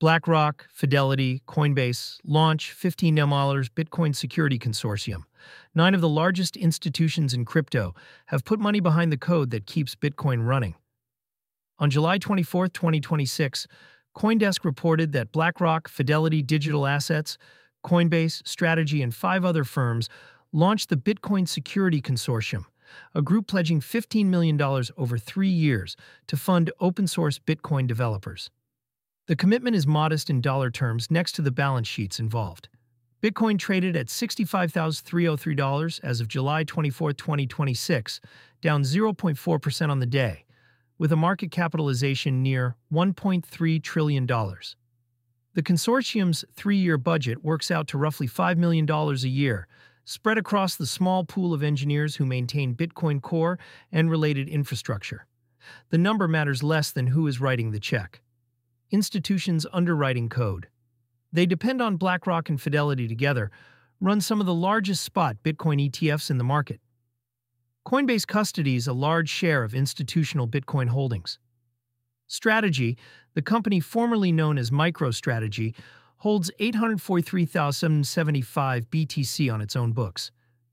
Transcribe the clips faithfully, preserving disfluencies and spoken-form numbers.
BlackRock, Fidelity, Coinbase launch fifteen million dollars Bitcoin Security Consortium. Nine of the largest institutions in crypto have put money behind the code that keeps Bitcoin running. On July twenty-fourth, twenty twenty-six, CoinDesk reported that BlackRock, Fidelity Digital Assets, Coinbase, Strategy, and five other firms launched the Bitcoin Security Consortium, a group pledging fifteen million dollars over three years to fund open-source Bitcoin developers. The commitment is modest in dollar terms next to the balance sheets involved. Bitcoin traded at sixty-five thousand three hundred three dollars as of July twenty-fourth, twenty twenty-six, down zero point four percent on the day, with a market capitalization near one point three trillion dollars. The consortium's three-year budget works out to roughly five million dollars a year, spread across the small pool of engineers who maintain Bitcoin Core and related infrastructure. The number matters less than who is writing the check. Institutions' underwriting code. They depend on BlackRock and Fidelity together, run some of the largest spot Bitcoin E T Fs in the market. Coinbase custodies a large share of institutional Bitcoin holdings. Strategy, the company formerly known as MicroStrategy, holds eight hundred forty-three thousand seven hundred seventy-five B T C on its own books.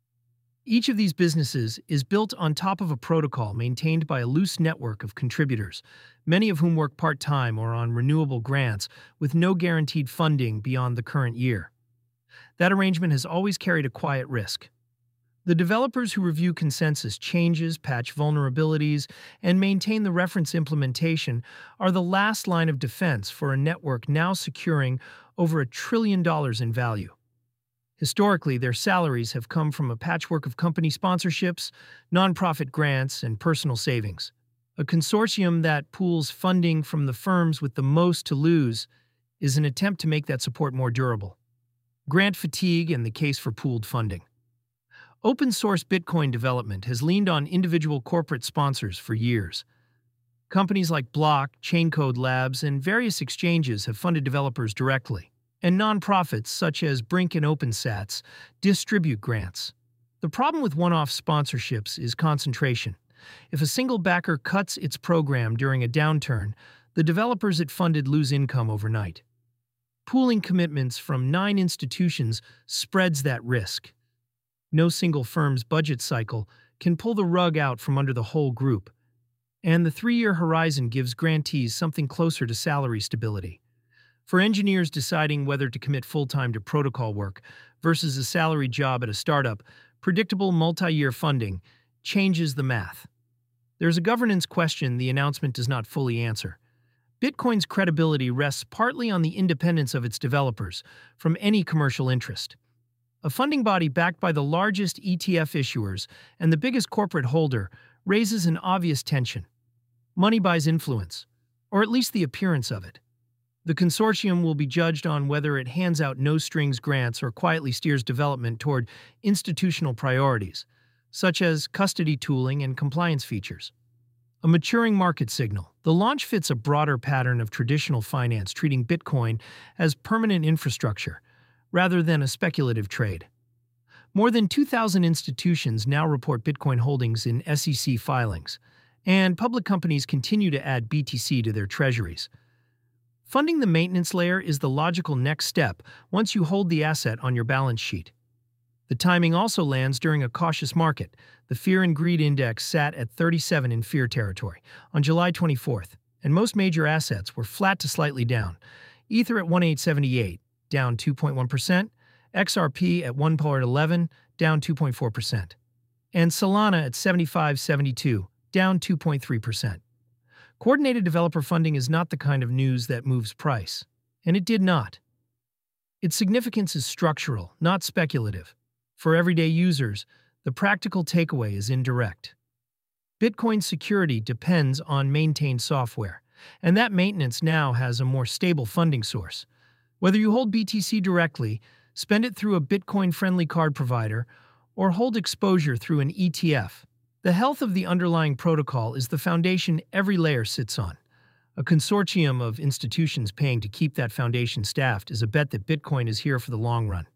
Each of these businesses is built on top of a protocol maintained by a loose network of contributors, many of whom work part-time or on renewable grants with no guaranteed funding beyond the current year. That arrangement has always carried a quiet risk. The developers who review consensus changes, patch vulnerabilities, and maintain the reference implementation are the last line of defense for a network now securing over a trillion dollars in value. Historically, their salaries have come from a patchwork of company sponsorships, nonprofit grants, and personal savings. A consortium that pools funding from the firms with the most to lose is an attempt to make that support more durable. Grant fatigue and the case for pooled funding. Open-source Bitcoin development has leaned on individual corporate sponsors for years. Companies like Block, Chaincode Labs, and various exchanges have funded developers directly, and nonprofits such as Brink and OpenSats distribute grants. The problem with one-off sponsorships is concentration. If a single backer cuts its program during a downturn, the developers it funded lose income overnight. Pooling commitments from nine institutions spreads that risk. No single firm's budget cycle can pull the rug out from under the whole group, and the three-year horizon gives grantees something closer to salary stability. For engineers deciding whether to commit full-time to protocol work versus a salaried job at a startup, predictable multi-year funding changes the math. There's a governance question the announcement does not fully answer. Bitcoin's credibility rests partly on the independence of its developers from any commercial interest. A funding body backed by the largest E T F issuers and the biggest corporate holder raises an obvious tension. Money buys influence, or at least the appearance of it. The consortium will be judged on whether it hands out no-strings grants or quietly steers development toward institutional priorities, such as custody tooling and compliance features. A maturing market signal. The launch fits a broader pattern of traditional finance treating Bitcoin as permanent infrastructure, rather than a speculative trade. More than two thousand institutions now report Bitcoin holdings in S E C filings, and public companies continue to add B T C to their treasuries. Funding the maintenance layer is the logical next step once you hold the asset on your balance sheet. The timing also lands during a cautious market. The Fear and Greed Index sat at thirty-seven in fear territory on July twenty-fourth, and most major assets were flat to slightly down. Ether at eighteen seventy-eight, down two point one percent, X R P at one eleven, down two point four percent, and Solana at seventy-five seventy-two, down two point three percent. Coordinated developer funding is not the kind of news that moves price, and it did not. Its significance is structural, not speculative. For everyday users, the practical takeaway is indirect. Bitcoin security depends on maintained software, and that maintenance now has a more stable funding source. Whether you hold B T C directly, spend it through a Bitcoin-friendly card provider, or hold exposure through an E T F, the health of the underlying protocol is the foundation every layer sits on. A consortium of institutions paying to keep that foundation staffed is a bet that Bitcoin is here for the long run.